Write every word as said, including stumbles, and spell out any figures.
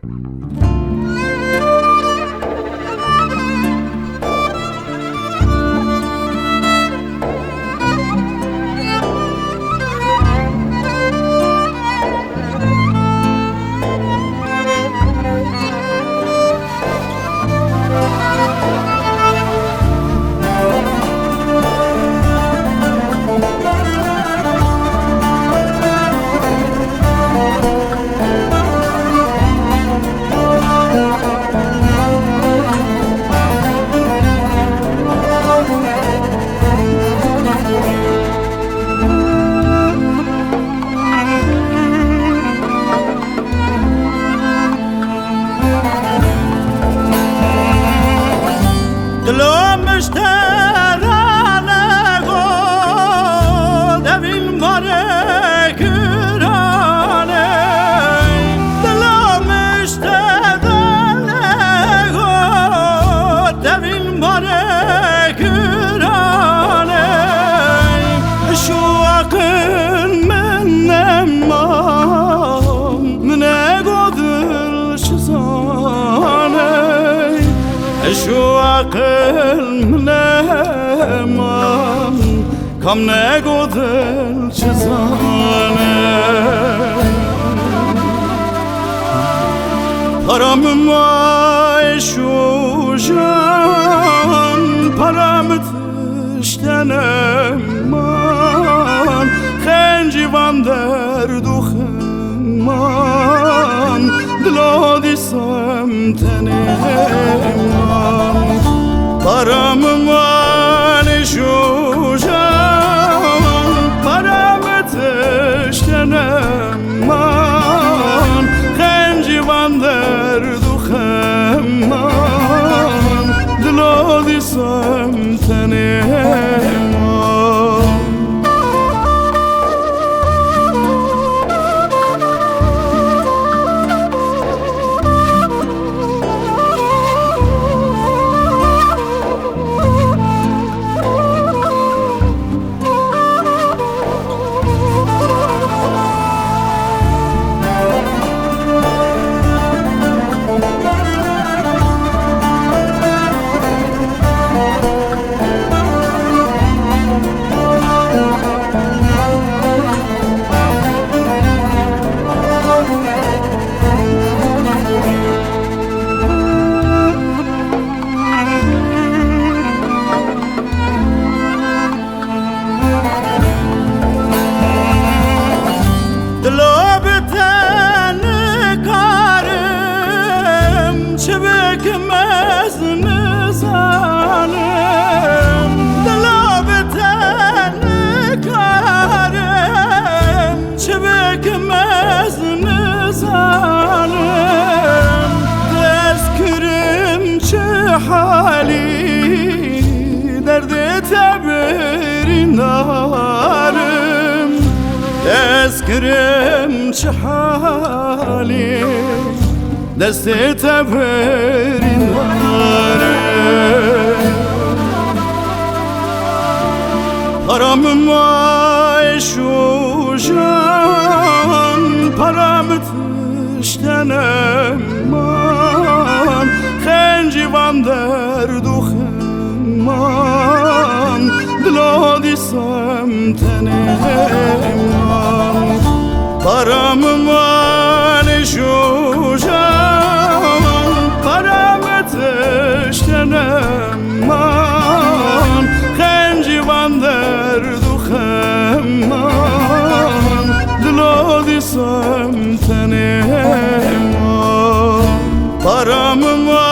کم نگو دل چه زانه پرم مایشو جان پرم تشتنم من خنجیوان در دوخم من دلا دیسم تنم من پرم مایشو جان من خنجیوان در دوخم من دلا دیسم تنم دستگرم چه حالی دست تبرین داره پرم مایشو جان پرم تشتنم من خنجیوان در دوخم من دلا دیسم تنم من پرم مایشو جان پرم تشتنم من خنجیوان در دوخم من دلا دیسم تنم من پرم